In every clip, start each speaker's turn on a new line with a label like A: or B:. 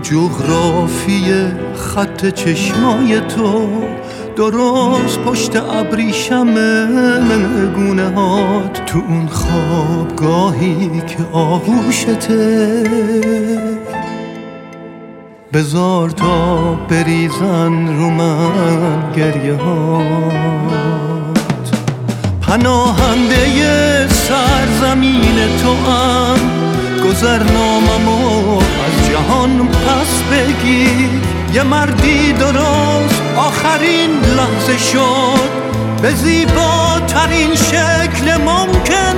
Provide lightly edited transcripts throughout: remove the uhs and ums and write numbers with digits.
A: جغرافی خط چشمای تو، درست پشت ابریشم گونه هات، تو اون خوابگاهی که آغوشته، بذار تا بریزن رو من گریه هات. پناهنده سرزمین تو هم، گذرناممو از جهان پس بگیر. یه مردی درست آخرین لحظه شد، به زیباترین شکل ممکن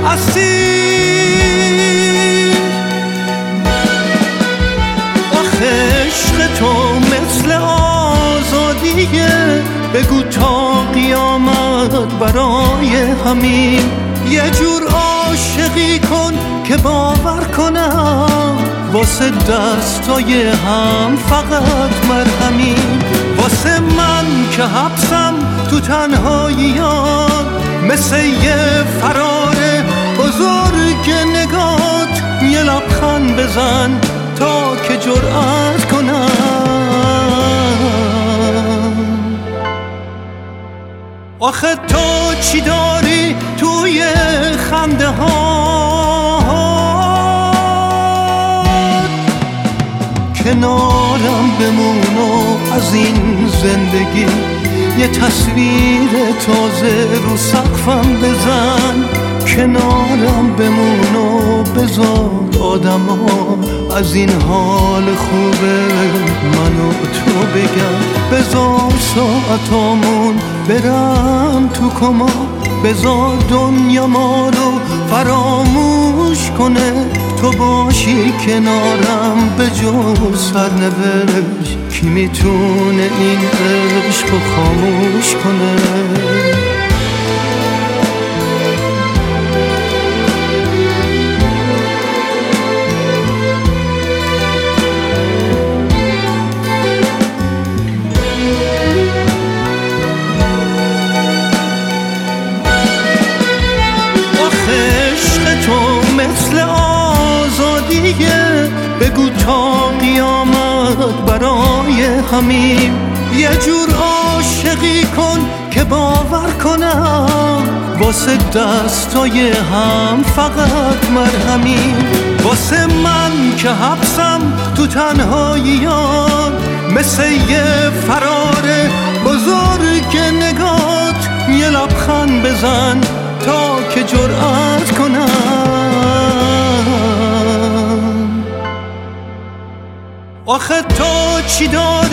A: اسیر. آخه عشق تو مثل آزادیه، بگو تا قیامت برای همین. یه جور عاشقی کن که باور کنم، واسه دستای هم فقط مرهمی. واسه من که حبسم تو تنهاییات، مثل یه فرار بزرگ نگات. یه لبخند بزن تا که جرأت کنم. آخه تو چی داری توی خنده ها؟ کنارم بمون و از این زندگی یه تصویر تازه رو سقفم بزن. کنارم بمون و بذار آدم ها از این حال خوبه منو تو بگم. بذار ساعتامون برم تو کما، بذار دنیا ما رو فراموش کنه. تو باشی کنارم به جز سرنوشت، کی میتونه این عشق رو خاموش کنه؟ مثل آزادیه، بگو تا قیامت برای همین. یه جور عاشقی کن که باور کنم، واسه دستای هم فقط مرهمی. واسه من که حبسم تو تنهاییات، مثل یه فرار بزرگ نگات. یه لبخند بزن تا که جرأت کنم. آخه تو چی داری